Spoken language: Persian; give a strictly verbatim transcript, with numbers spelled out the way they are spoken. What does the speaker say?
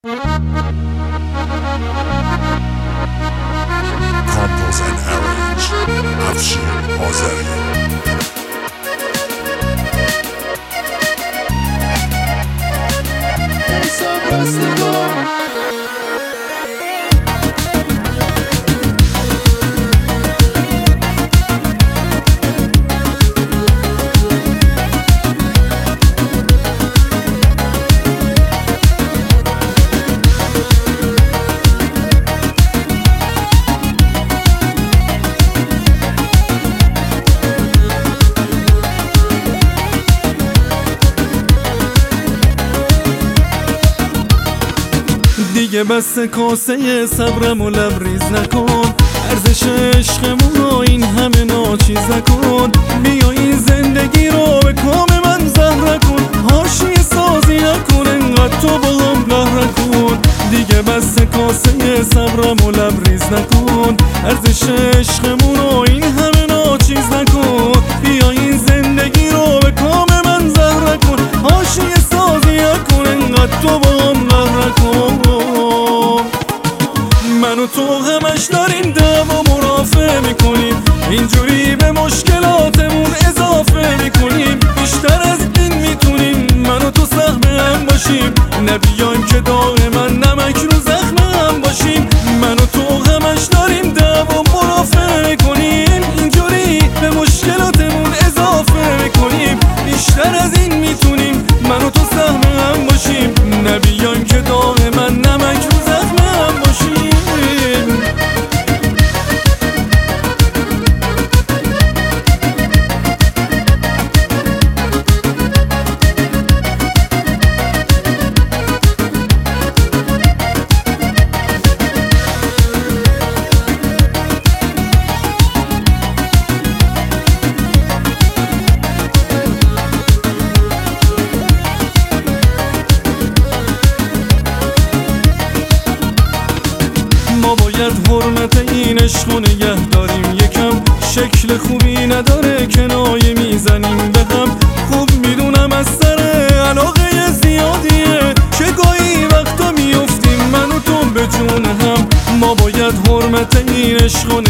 Compose and arrange افشین آذری. دیگه بس کاسه صبرم و لبریز نکن، ارزش عشقمون رو این همه ناچیز نکن. بیا این زندگی رو به کام من زهر کن، حاشیه سازی نکن، انقدر تو با هم قهر کن. دیگه بس کاسه صبرم و لبریز نکن، ارزش عشقمون رو این همه ناچیز نکن. بیا این زندگی رو به کام من زهر کن، حاشیه سازی نکن، انقدر تو با هم قهر کن. من و تو همش داریم دعوا مرافعه میکنیم، اینجوری به مشکلاتمون اضافه میکنیم. بیشتر از این میتونیم من و تو سهم هم باشیم، نبیایم که دائما نمک رو زخم هم باشیم. من و تو همش داریم دعوا مرافعه میکنیم، اینجوری به مشکلاتمون اضافه میکنیم. بیشتر از این میتونیم من و تو سهم هم باشیم، نبیایم که دائما نمک رو زخم هم باشیم. ما باید حرمت این عشق نگه داریم، یکم شکل خوبی نداره کنایه میزنیم به هم. خوب میدونم از سر علاقه زیادیه که گاهی وقتا میفتیم من و تو به جون هم. ما باید حرمت این عشق